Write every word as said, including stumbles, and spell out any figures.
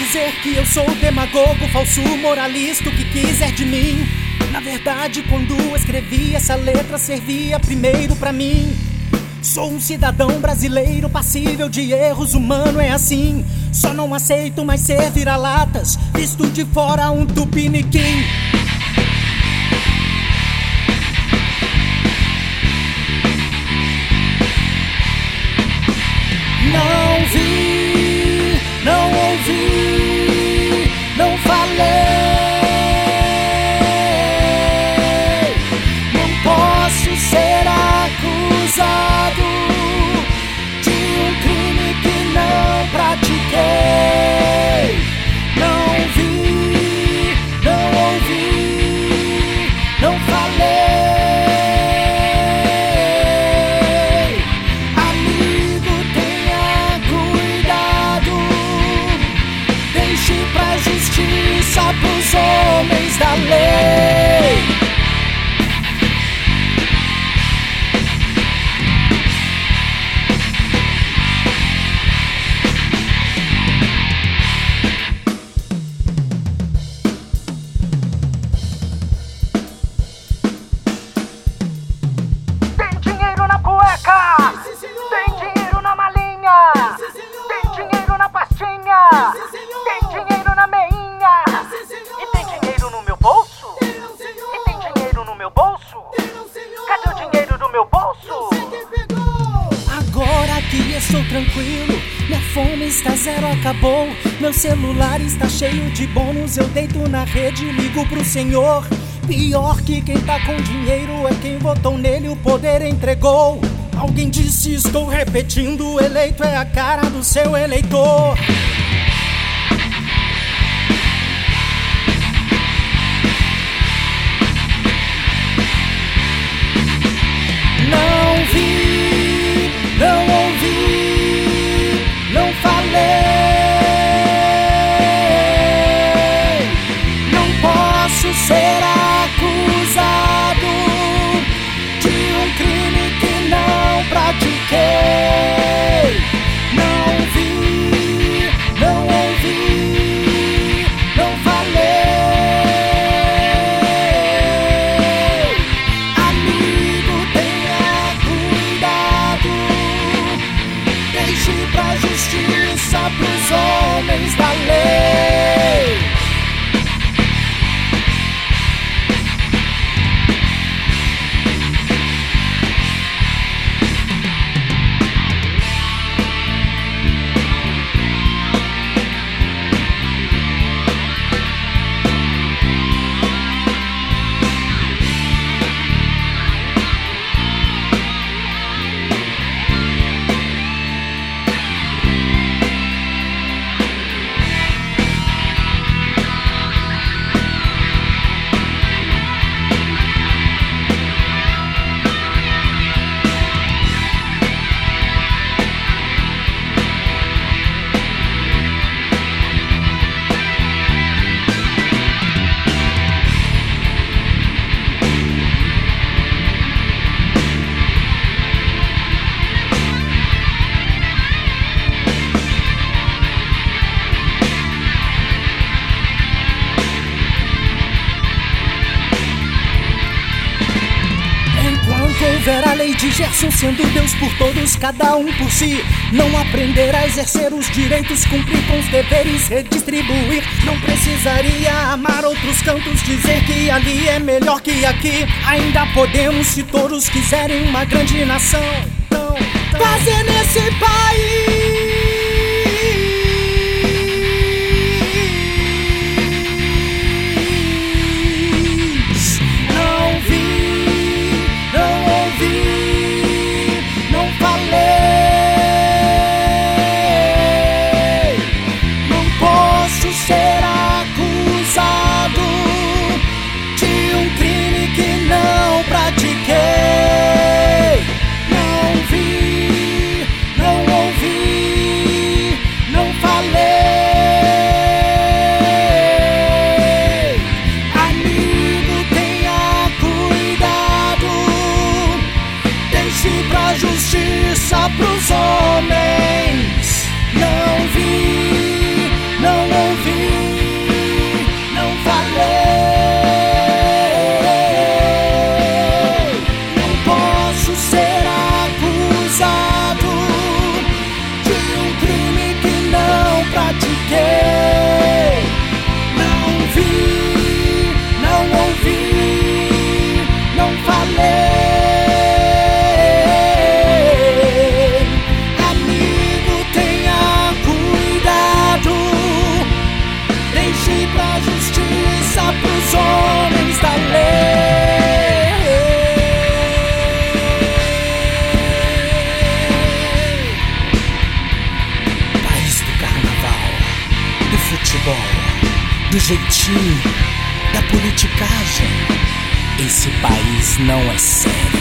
dizer que eu sou demagogo, falso moralista, o que quiser de mim. Na verdade, quando escrevi essa letra, servia primeiro pra mim. Sou um cidadão brasileiro passível de erros, humano é assim. Só não aceito mais ser vira-latas, visto de fora um tupiniquim. Não vi, não ouvi, não falei. Não posso ser acusado de um crime que não pratiquei. Não vi, não ouvi, não falei. Amigo, tenha cuidado, deixe pra justiça pros homens da lei. Tem dinheiro na meinha. E tem dinheiro no meu bolso? E tem dinheiro no meu bolso? Cadê o dinheiro do meu bolso? Agora que estou tranquilo, minha fome está zero, acabou. Meu celular está cheio de bônus, eu deito na rede e ligo pro senhor. Pior que quem tá com dinheiro é quem votou nele, o poder entregou. Alguém disse, estou repetindo, o eleito é a cara do seu eleitor. Não vi, não ouvi, não falei. Não posso ser acusado de um crime que não pratiquei. Não vi, não ouvi, não falei. Amigo, tenha cuidado, deixe pra justiça pros homens da lei. Houver a lei de Gerson, sendo Deus por todos, cada um por si. Não aprender a exercer os direitos, cumprir com os deveres, redistribuir. Não precisaria amar outros cantos, dizer que ali é melhor que aqui. Ainda podemos, se todos quiserem, uma grande nação então, então, fazer nesse país. Ser acusado de um crime que não pratiquei. Não vi, não ouvi, não falei. Amigo, tenha cuidado, deixe pra justiça pros homens. Não vi, não ouvi, futebol, do jeitinho, da politicagem. Esse país não é sério.